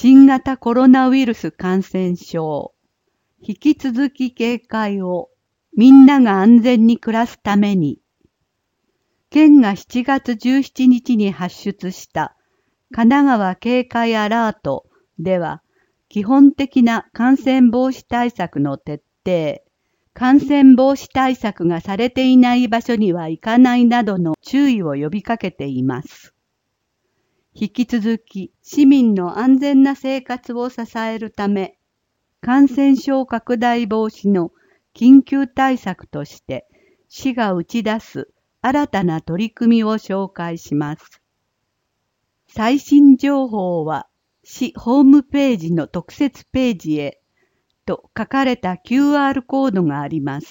新型コロナウイルス感染症、引き続き警戒を、みんなが安全に暮らすために、県が7月17日に発出した神奈川警戒アラートでは、基本的な感染防止対策の徹底、感染防止対策がされていない場所には行かないなどの注意を呼びかけています。引き続き市民の安全な生活を支えるため、感染症拡大防止の緊急対策として市が打ち出す新たな取り組みを紹介します。最新情報は市ホームページの特設ページへと書かれた QR コードがあります。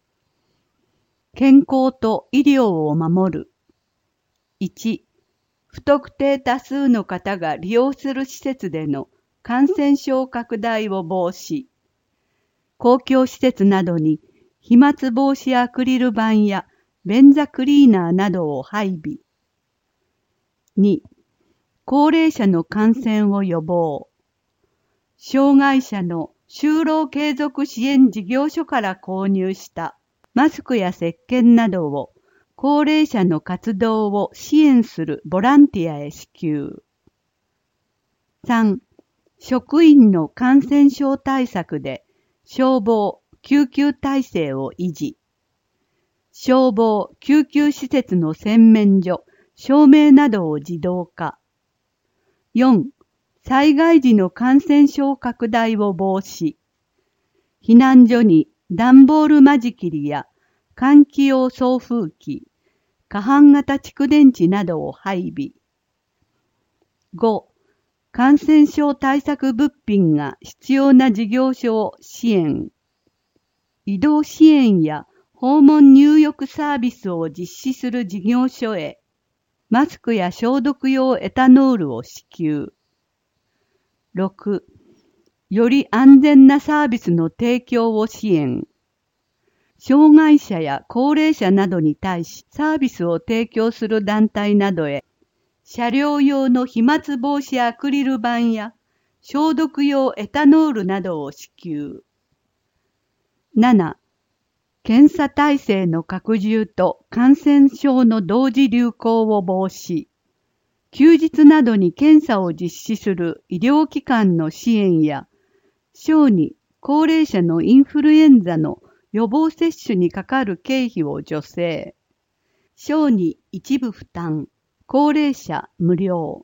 健康と医療を守る。1、不特定多数の方が利用する施設での感染症拡大を防止。公共施設などに飛沫防止アクリル板や便座クリーナーなどを配備。2、高齢者の感染を予防。障害者の就労継続支援事業所から購入したマスクや石鹸などを高齢者の活動を支援するボランティアへ支給。3、職員の感染症対策で消防・救急体制を維持。消防・救急施設の洗面所、照明などを自動化。4、災害時の感染症拡大を防止。避難所に段ボール間仕切りや換気用送風機、過半型蓄電池などを配備。5、感染症対策物品が必要な事業所を支援。移動支援や訪問入浴サービスを実施する事業所へ、マスクや消毒用エタノールを支給。6、より安全なサービスの提供を支援。障害者や高齢者などに対しサービスを提供する団体などへ、車両用の飛沫防止アクリル板や消毒用エタノールなどを支給。7、検査体制の拡充と感染症の同時流行を防止。休日などに検査を実施する医療機関の支援や、小児、高齢者のインフルエンザの予防接種にかかる経費を助成。小児一部負担、高齢者無料。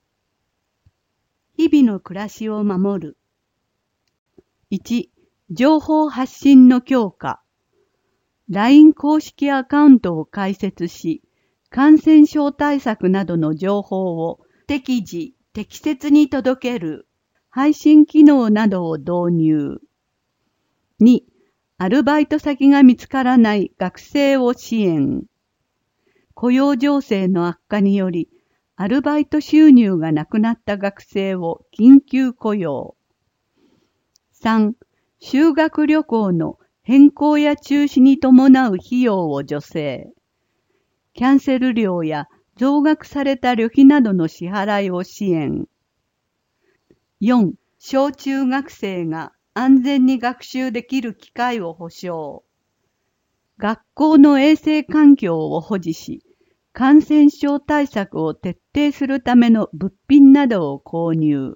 日々の暮らしを守る。1、情報発信の強化。LINE 公式アカウントを開設し、感染症対策などの情報を適時、適切に届ける配信機能などを導入。2、アルバイト先が見つからない学生を支援。雇用情勢の悪化により、アルバイト収入がなくなった学生を緊急雇用。3、修学旅行の変更や中止に伴う費用を助成。キャンセル料や増額された旅費などの支払いを支援。4、小中学生が安全に学習できる機会を保障。学校の衛生環境を保持し、感染症対策を徹底するための物品などを購入。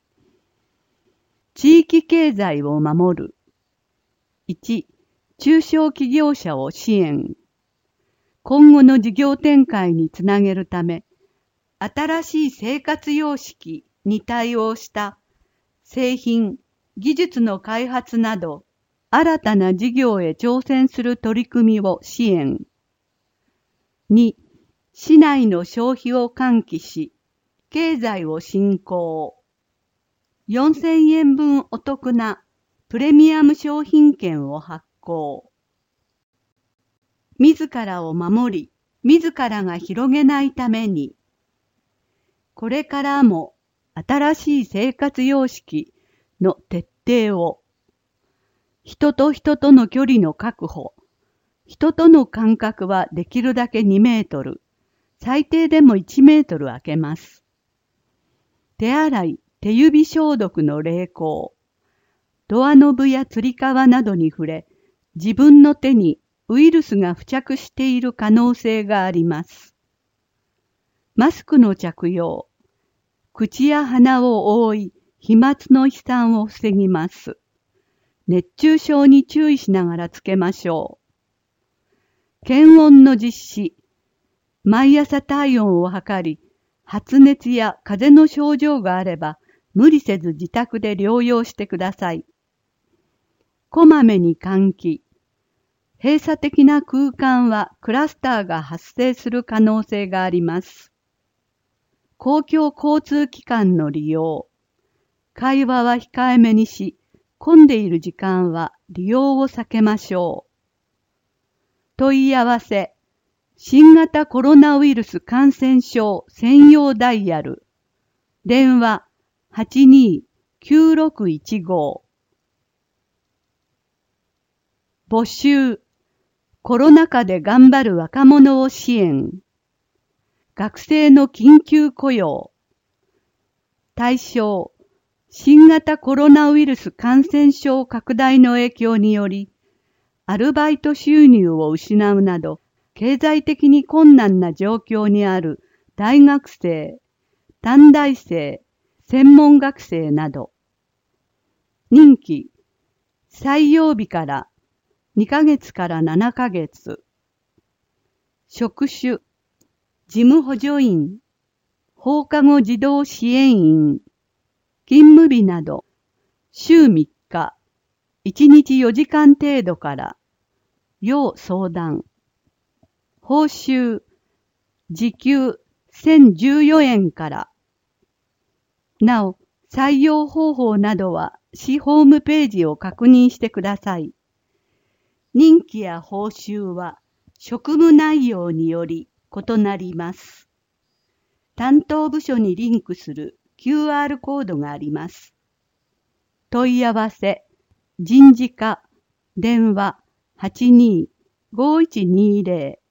地域経済を守る。1、中小企業者を支援。今後の事業展開につなげるため、新しい生活様式に対応した製品、技術の開発など、新たな事業へ挑戦する取り組みを支援。2、市内の消費を喚起し、経済を振興。4000円分お得なプレミアム商品券を発行。自らを守り、自らが広げないために、これからも新しい生活様式の徹底を、人と人との距離の確保、人との間隔はできるだけ2メートル、最低でも1メートル空けます。手洗い、 手指消毒の励行、ドアノブやつり革などに触れ、自分の手にウイルスが付着している可能性があります。マスクの着用、口や鼻を覆い、飛沫の飛散を防ぎます。熱中症に注意しながらつけましょう。検温の実施、毎朝体温を測り、発熱や風邪の症状があれば、無理せず自宅で療養してください。こまめに換気。閉鎖的な空間はクラスターが発生する可能性があります。公共交通機関の利用。会話は控えめにし、混んでいる時間は利用を避けましょう。問い合わせ。新型コロナウイルス感染症専用ダイヤル。電話82-9615。募集。コロナ禍で頑張る若者を支援。学生の緊急雇用。対象。新型コロナウイルス感染症拡大の影響により、アルバイト収入を失うなど、経済的に困難な状況にある大学生、短大生、専門学生など。任期。採用日から2ヶ月から7ヶ月。職種。事務補助員、放課後児童支援員、勤務日など、週3日、1日4時間程度から、要相談。報酬、時給1014円から。なお、採用方法などは、市ホームページを確認してください。任期や報酬は、職務内容により異なります。担当部署にリンクする QR コードがあります。問い合わせ、人事課、電話82-5120